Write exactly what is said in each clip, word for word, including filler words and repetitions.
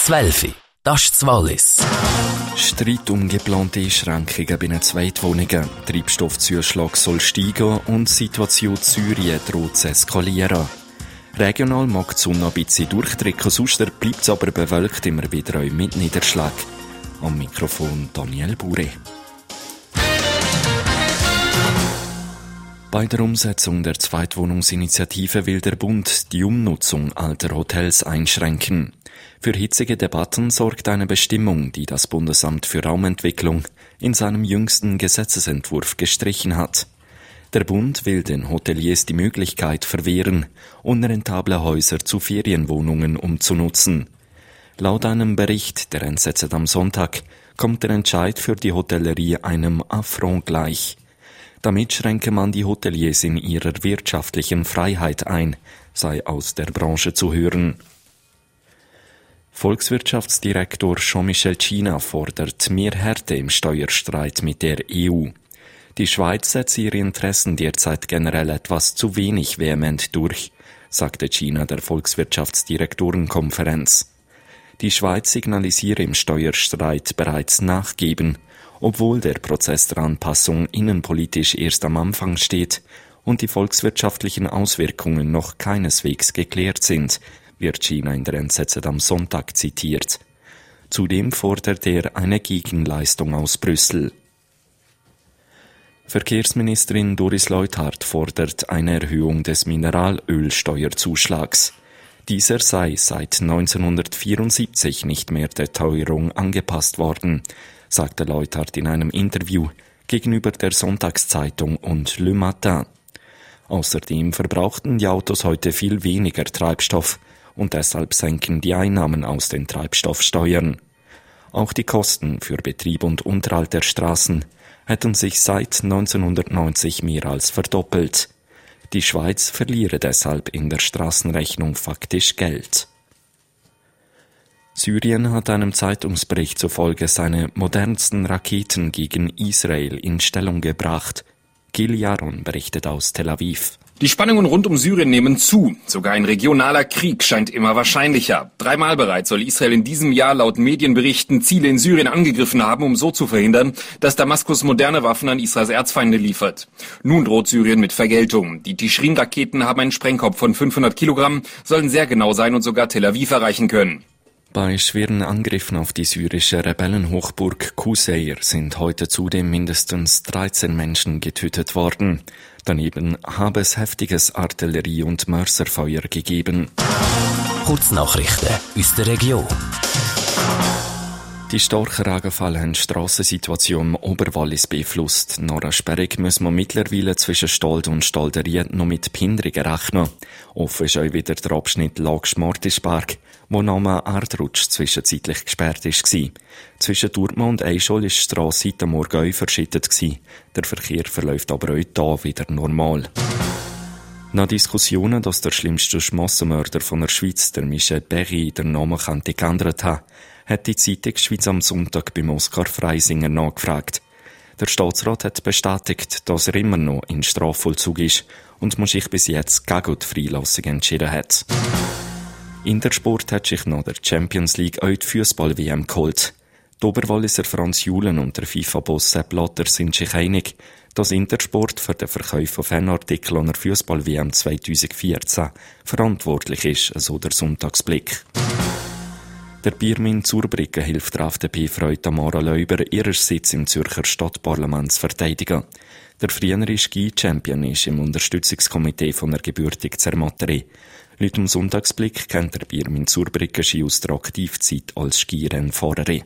zwölf. Das ist das Wallis. Streit um geplante Einschränkungen bei den Zweitwohnungen. Treibstoffzuschlag soll steigen und die Situation in Syrien droht zu eskalieren. Regional mag die Sonne ein bisschen durchdrücken, sonst bleibt es aber bewölkt immer wieder auch mit Niederschlag. Am Mikrofon Daniel Bure. Bei der Umsetzung der Zweitwohnungsinitiative will der Bund die Umnutzung alter Hotels einschränken. Für hitzige Debatten sorgt eine Bestimmung, die das Bundesamt für Raumentwicklung in seinem jüngsten Gesetzesentwurf gestrichen hat. Der Bund will den Hoteliers die Möglichkeit verwehren, unrentable Häuser zu Ferienwohnungen umzunutzen. Laut einem Bericht der N Z Z am Sonntag kommt der Entscheid für die Hotellerie einem Affront gleich. Damit schränke man die Hoteliers in ihrer wirtschaftlichen Freiheit ein, sei aus der Branche zu hören. Volkswirtschaftsdirektor Jean-Michel Cina fordert mehr Härte im Steuerstreit mit der E U. Die Schweiz setzt ihre Interessen derzeit generell etwas zu wenig vehement durch, sagte Cina der Volkswirtschaftsdirektorenkonferenz. Die Schweiz signalisiere im Steuerstreit bereits Nachgeben, obwohl der Prozess der Anpassung innenpolitisch erst am Anfang steht und die volkswirtschaftlichen Auswirkungen noch keineswegs geklärt sind, wird Cina in der N Z Z am Sonntag zitiert. Zudem fordert er eine Gegenleistung aus Brüssel. Verkehrsministerin Doris Leuthard fordert eine Erhöhung des Mineralölsteuerzuschlags. Dieser sei seit neunzehnhundertvierundsiebzig nicht mehr der Teuerung angepasst worden, sagte Leuthard in einem Interview gegenüber der Sonntagszeitung und Le Matin. Außerdem verbrauchten die Autos heute viel weniger Treibstoff und deshalb senken die Einnahmen aus den Treibstoffsteuern. Auch die Kosten für Betrieb und Unterhalt der Straßen hätten sich seit neunzehnhundertneunzig mehr als verdoppelt. Die Schweiz verliere deshalb in der Straßenrechnung faktisch Geld. Syrien hat einem Zeitungsbericht zufolge seine modernsten Raketen gegen Israel in Stellung gebracht. Gil Yaron berichtet aus Tel Aviv. Die Spannungen rund um Syrien nehmen zu. Sogar ein regionaler Krieg scheint immer wahrscheinlicher. Dreimal bereits soll Israel in diesem Jahr laut Medienberichten Ziele in Syrien angegriffen haben, um so zu verhindern, dass Damaskus moderne Waffen an Israels Erzfeinde liefert. Nun droht Syrien mit Vergeltung. Die Tishrin-Raketen haben einen Sprengkopf von fünfhundert Kilogramm, sollen sehr genau sein und sogar Tel Aviv erreichen können. Bei schweren Angriffen auf die syrische Rebellenhochburg Qusayr sind heute zudem mindestens dreizehn Menschen getötet worden. Daneben habe es heftiges Artillerie- und Mörserfeuer gegeben. Kurznachrichten aus der Region. Die starken Regenfälle haben die Strassensituation im Oberwallis beeinflusst. Nach einer Sperrung muss man mittlerweile zwischen Stolde und Stalderie noch mit Behinderungen rechnen. Offen ist auch wieder der Abschnitt Lag-Schmartisberg, wo nach einem Erdrutsch zwischenzeitlich gesperrt war. Zwischen Durma und Eischol war die Strasse heute Morgen verschüttet. Der Verkehr verläuft aber auch hier wieder normal. Nach Diskussionen, dass der schlimmste Massenmörder von der Schweiz, der Michel Berry, den Namen könnte geändert haben, hat die Zeitung Schweiz am Sonntag beim Oskar Freisinger nachgefragt. Der Staatsrat hat bestätigt, dass er immer noch in Strafvollzug ist und man sich bis jetzt gegen die Freilassung entschieden hat. Intersport hat sich nach der Champions League auch die Fußball-W M geholt. Die Oberwalliser Franz Julen und der FIFA-Boss Sepp Blatter sind sich einig, dass Intersport für den Verkauf von Fanartikeln an der Fußball-W M zweitausendvierzehn verantwortlich ist, so der Sonntagsblick. Der Birmin Zurbriggen hilft der F D P-Frau Tamara Leuber, ihren Sitz im Zürcher Stadtparlament zu verteidigen. Der frühere Ski-Champion ist im Unterstützungskomitee von der gebürtigen Zermatteri. Laut dem Sonntagsblick kennt der Birmin Zurbriggen Ski aus der Aktivzeit als Skirennfahrerin.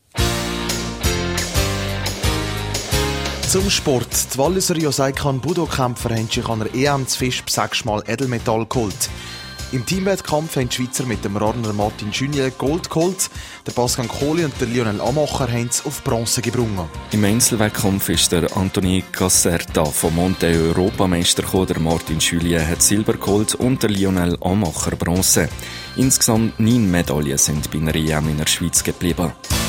Zum Sport. Die Walliser Joseikan Budo-Kämpfer haben sich an der E M zu Fisch sechsmal Edelmetall geholt. Im Teamwettkampf haben die Schweizer mit dem Radner Martin Juniel Gold geholt. Der Pascal Kohli und der Lionel Amacher haben es auf Bronze gebrungen. Im Einzelwettkampf ist der Anthony Caserta vom Monte Europameister gekommen. Der Martin Juniel hat Silber geholt und der Lionel Amacher Bronze. Insgesamt neun Medaillen sind bei einer E M in der Schweiz geblieben.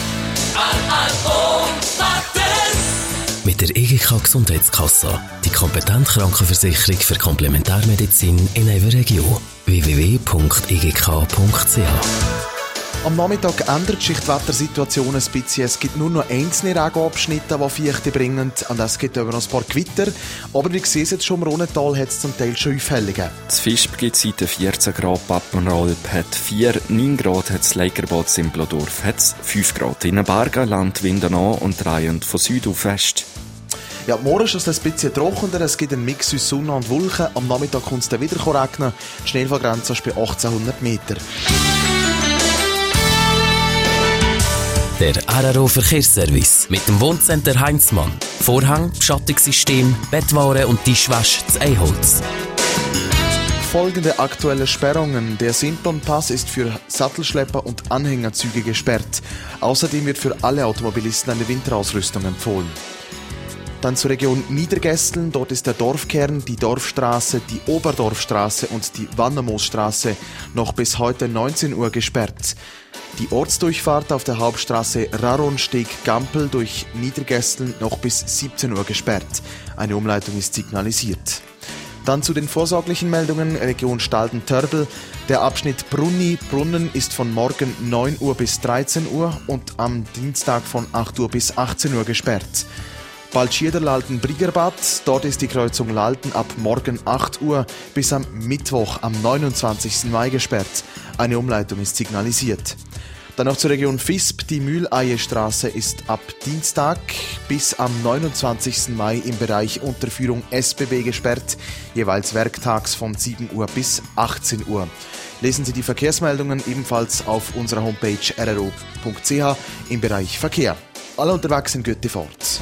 Mit der E G K Gesundheitskasse, die kompetente Krankenversicherung für Komplementärmedizin in einer Region. w w w punkt e g k punkt c h Am Nachmittag ändert sich die Wettersituation ein bisschen. Es gibt nur noch einzelne Regenabschnitte, die Feuchte bringen. Und es gibt aber noch ein paar Gewitter. Aber wie sehen Sie jetzt schon, im Rhonental hat es zum Teil schon Aufhellungen. Das Visp gibt es heute vierzehn Grad, Pappenrolp hat vier, neun Grad hat das Leikerbad Simplodorf hat fünf Grad. In den Bergen landet Wind an und drehend von Süd auf West. Ja, morgen ist es ein bisschen trockener, es gibt einen Mix aus Sonne und Wolken. Am Nachmittag kommt es dann wieder regnen. Die Schneefallgrenze ist bei achtzehnhundert Meter. Der R R O Verkehrsservice mit dem Wohncenter Heinzmann. Vorhang, Beschattungssystem, Bettware und Tischwäsche zu Eiholz. Folgende aktuelle Sperrungen. Der Simplonpass ist für Sattelschlepper und Anhängerzüge gesperrt. Außerdem wird für alle Automobilisten eine Winterausrüstung empfohlen. Dann zur Region Niedergesteln. Dort ist der Dorfkern, die Dorfstraße, die Oberdorfstraße und die Wannermoosstraße noch bis heute neunzehn Uhr gesperrt. Die Ortsdurchfahrt auf der Hauptstraße Raronsteg-Gampel durch Niedergesteln noch bis siebzehn Uhr gesperrt. Eine Umleitung ist signalisiert. Dann zu den vorsorglichen Meldungen. Region Stalden-Törbel. Der Abschnitt Brunni-Brunnen ist von morgen neun Uhr bis dreizehn Uhr und am Dienstag von acht Uhr bis achtzehn Uhr gesperrt. Baltschierder-Lalten-Briggerbad. Dort ist die Kreuzung Lalten ab morgen acht Uhr bis am Mittwoch am neunundzwanzigsten Mai gesperrt. Eine Umleitung ist signalisiert. Dann noch zur Region Visp. Die Mühleiestraße ist ab Dienstag bis am neunundzwanzigsten Mai im Bereich Unterführung S B B gesperrt, jeweils werktags von sieben Uhr bis achtzehn Uhr. Lesen Sie die Verkehrsmeldungen ebenfalls auf unserer Homepage r r o punkt c h im Bereich Verkehr. Alle unterwegs sind gute Fahrt.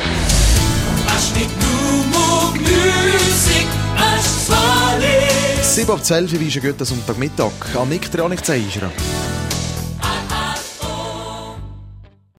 sieben ab zwölf, wie ist ein guter Sonntagmittag. Am Nick, der auch nicht zu